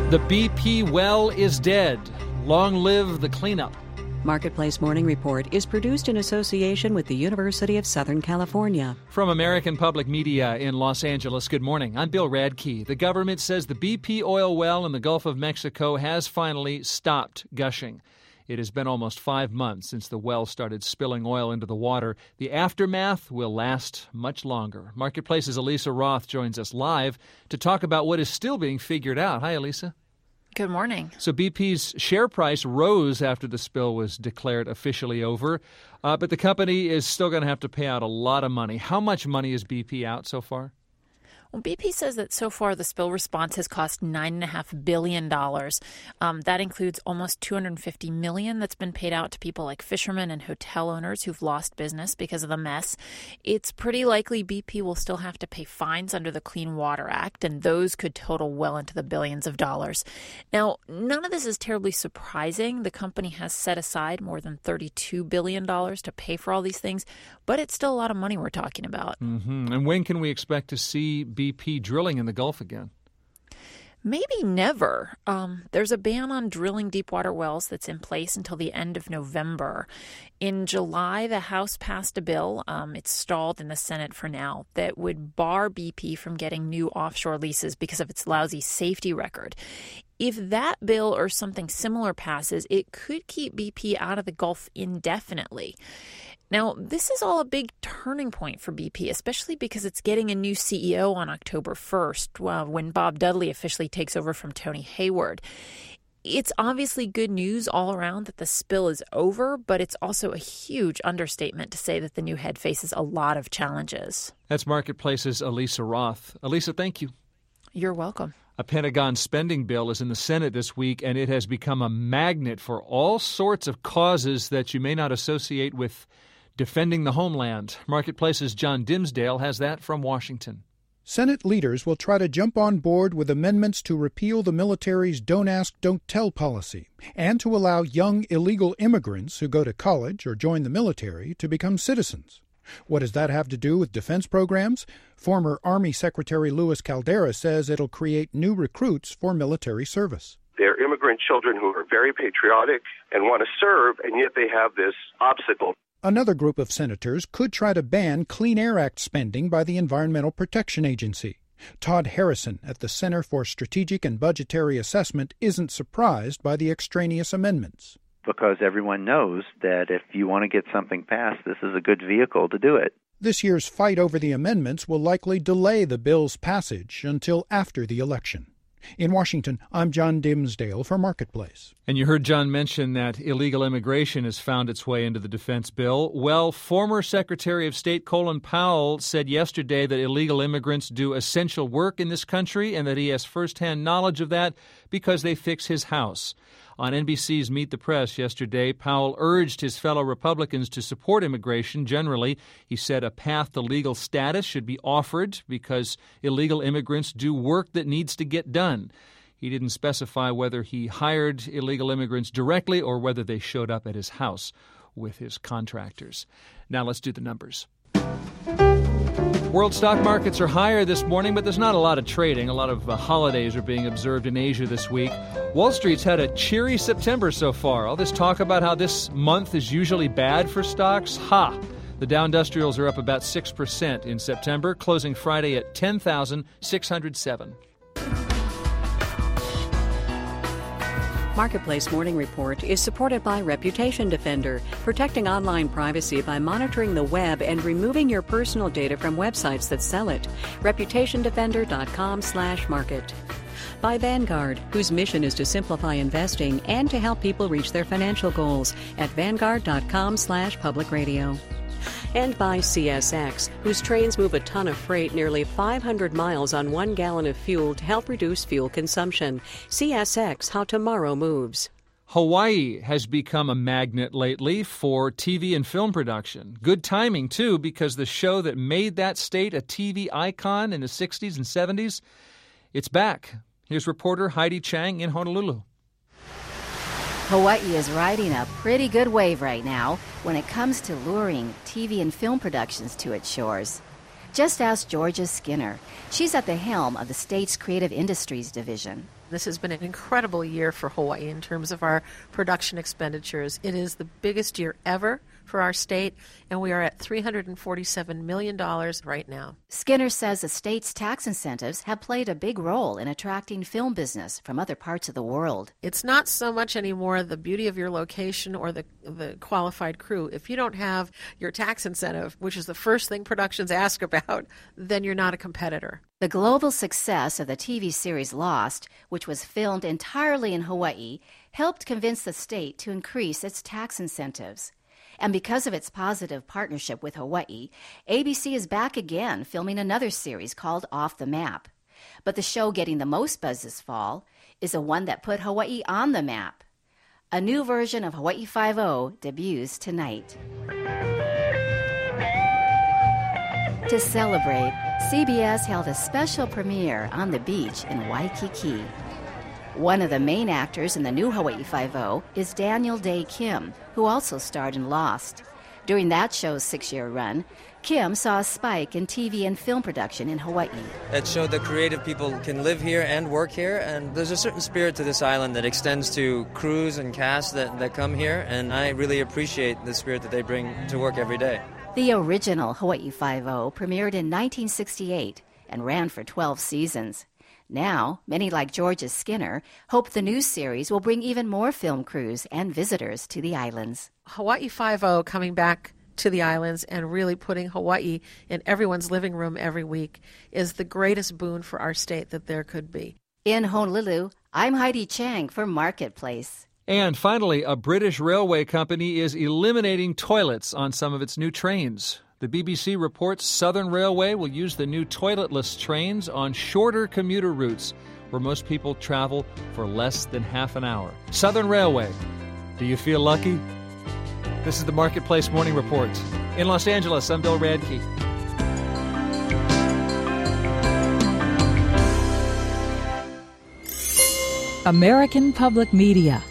The BP well is dead. Long live the cleanup. Marketplace Morning Report is produced in association with the University of Southern California. From American Public Media in Los Angeles, good morning. I'm Bill Radke. The government says the BP oil well in the Gulf of Mexico has finally stopped gushing. It has been almost 5 months since the well started spilling oil into the water. The aftermath will last much longer. Marketplace's Elisa Roth joins us live to talk about what is still being figured out. Hi, Elisa. Good morning. So BP's share price rose after the spill was declared officially over, but the company is still going to have to pay out a lot of money. How much money is BP out so far? Well, BP says that so far the spill response has cost $9.5 billion. That includes almost $250 million that's been paid out to people like fishermen and hotel owners who've lost business because of the mess. It's pretty likely BP will still have to pay fines under the Clean Water Act, and those could total well into the billions of dollars. Now, none of this is terribly surprising. The company has set aside more than $32 billion to pay for all these things, but it's still a lot of money we're talking about. Mm-hmm. And when can we expect to see BP drilling in the Gulf again? Maybe never. There's a ban on drilling deepwater wells that's in place until the end of November. In July, the House passed a bill, it's stalled in the Senate for now, that would bar BP from getting new offshore leases because of its lousy safety record. If that bill or something similar passes, it could keep BP out of the Gulf indefinitely. Now, this is all a big turning point for BP, especially because it's getting a new CEO on October 1st, when Bob Dudley officially takes over from Tony Hayward. It's obviously good news all around that the spill is over, but it's also a huge understatement to say that the new head faces a lot of challenges. That's Marketplace's Elisa Roth. Elisa, thank you. You're welcome. A Pentagon spending bill is in the Senate this week, and it has become a magnet for all sorts of causes that you may not associate with defending the homeland. Marketplace's John Dimsdale has that from Washington. Senate leaders will try to jump on board with amendments to repeal the military's Don't Ask, Don't Tell policy and to allow young illegal immigrants who go to college or join the military to become citizens. What does that have to do with defense programs? Former Army Secretary Luis Caldera says it'll create new recruits for military service. They're immigrant children who are very patriotic and want to serve, and yet they have this obstacle. Another group of senators could try to ban Clean Air Act spending by the Environmental Protection Agency. Todd Harrison at the Center for Strategic and Budgetary Assessment isn't surprised by the extraneous amendments. Because everyone knows that if you want to get something passed, this is a good vehicle to do it. This year's fight over the amendments will likely delay the bill's passage until after the election. In Washington, I'm John Dimsdale for Marketplace. And you heard John mention that illegal immigration has found its way into the defense bill. Well, former Secretary of State Colin Powell said yesterday that illegal immigrants do essential work in this country and that he has firsthand knowledge of that because they fix his house. On NBC's Meet the Press yesterday, Powell urged his fellow Republicans to support immigration generally. He said a path to legal status should be offered because illegal immigrants do work that needs to get done. He didn't specify whether he hired illegal immigrants directly or whether they showed up at his house with his contractors. Now let's do the numbers. World stock markets are higher this morning, but there's not a lot of trading. A lot of holidays are being observed in Asia this week. Wall Street's had a cheery September so far. All this talk about how this month is usually bad for stocks, The Dow Industrials are up about 6% in September, closing Friday at 10,607. Marketplace Morning Report is supported by Reputation Defender, protecting online privacy by monitoring the web and removing your personal data from websites that sell it. ReputationDefender.com/market. By Vanguard, whose mission is to simplify investing and to help people reach their financial goals at Vanguard.com/public radio. And by CSX, whose trains move a ton of freight nearly 500 miles on 1 gallon of fuel to help reduce fuel consumption. CSX, how tomorrow moves. Hawaii has become a magnet lately for TV and film production. Good timing, too, because the show that made that state a TV icon in the 60s and 70s, it's back. Here's reporter Heidi Chang in Honolulu. Hawaii is riding a pretty good wave right now when it comes to luring TV and film productions to its shores. Just ask Georgia Skinner. She's at the helm of the state's creative industries division. This has been an incredible year for Hawaii in terms of our production expenditures. It is the biggest year ever for our state, and we are at $347 million right now. Skinner says the state's tax incentives have played a big role in attracting film business from other parts of the world. It's not so much anymore the beauty of your location or the qualified crew. If you don't have your tax incentive, which is the first thing productions ask about, then you're not a competitor. The global success of the TV series Lost, which was filmed entirely in Hawaii, helped convince the state to increase its tax incentives. And because of its positive partnership with Hawaii, ABC is back again filming another series called Off the Map. But the show getting the most buzz this fall is the one that put Hawaii on the map. A new version of Hawaii Five-0 debuts tonight. To celebrate, CBS held a special premiere on the beach in Waikiki. One of the main actors in the new Hawaii Five-0 is Daniel Dae Kim, who also starred in Lost. During that show's 6-year run, Kim saw a spike in TV and film production in Hawaii. It showed that creative people can live here and work here, and there's a certain spirit to this island that extends to crews and casts that come here, and I really appreciate the spirit that they bring to work every day. The original Hawaii Five-0 premiered in 1968 and ran for 12 seasons. Now, many like Georgia Skinner hope the new series will bring even more film crews and visitors to the islands. Hawaii Five-0 coming back to the islands and really putting Hawaii in everyone's living room every week is the greatest boon for our state that there could be. In Honolulu, I'm Heidi Chang for Marketplace. And finally, a British railway company is eliminating toilets on some of its new trains. The BBC reports Southern Railway will use the new toiletless trains on shorter commuter routes where most people travel for less than half an hour. Southern Railway, do you feel lucky? This is the Marketplace Morning Report. In Los Angeles, I'm Bill Radke. American Public Media